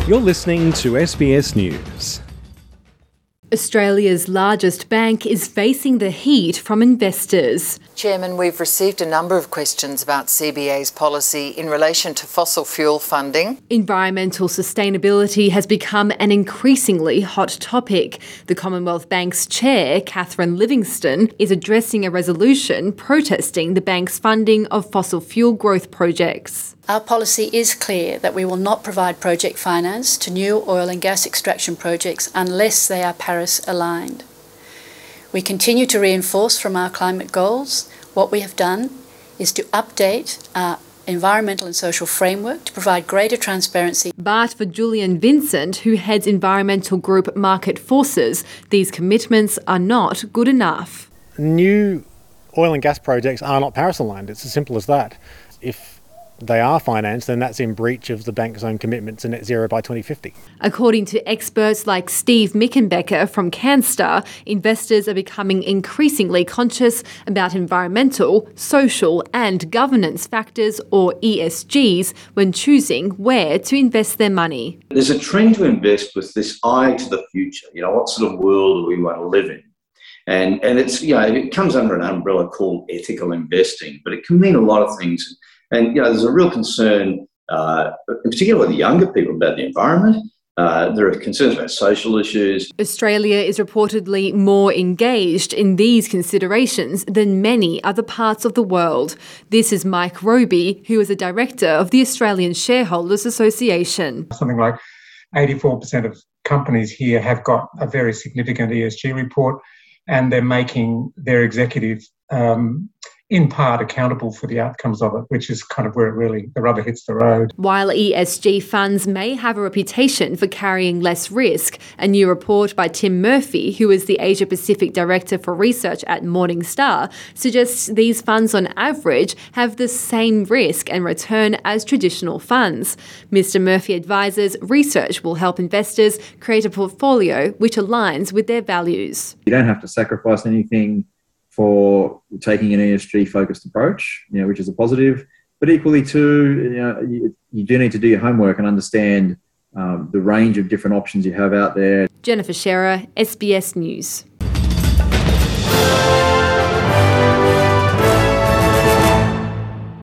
You're listening to SBS News. Australia's largest bank is facing the heat from investors. Chairman, we've received a number of questions about CBA's policy in relation to fossil fuel funding. Environmental sustainability has become an increasingly hot topic. The Commonwealth Bank's chair, Catherine Livingstone, is addressing a resolution protesting the bank's funding of fossil fuel growth projects. Our policy is clear that we will not provide project finance to new oil and gas extraction projects unless they are Paris aligned. We continue to reinforce from our climate goals. What we have done is to update our environmental and social framework to provide greater transparency. But for Julian Vincent, who heads environmental group Market Forces, these commitments are not good enough. New oil and gas projects are not Paris aligned. It's as simple as that. If they are financed, then that's in breach of the bank's own commitment to net zero by 2050. According to experts like Steve Mickenbecker from Canstar, investors are becoming increasingly conscious about environmental, social and governance factors, or ESGs, when choosing where to invest their money. There's a trend to invest with this eye to the future. What sort of world do we want to live in? And it's, it comes under an umbrella called ethical investing, but it can mean a lot of things. And, there's a real concern, in particular with the younger people, about the environment. There are concerns about social issues. Australia is reportedly more engaged in these considerations than many other parts of the world. This is Mike Roby, who is a director of the Australian Shareholders Association. Something like 84% of companies here have got a very significant ESG report, and they're making their executive in part accountable for the outcomes of it, which is kind of where the rubber hits the road. While ESG funds may have a reputation for carrying less risk, a new report by Tim Murphy, who is the Asia Pacific Director for Research at Morningstar, suggests these funds on average have the same risk and return as traditional funds. Mr. Murphy advises research will help investors create a portfolio which aligns with their values. You don't have to sacrifice anything for taking an ESG-focused approach, which is a positive. But equally, too, you do need to do your homework and understand the range of different options you have out there. Jennifer Shearer, SBS News.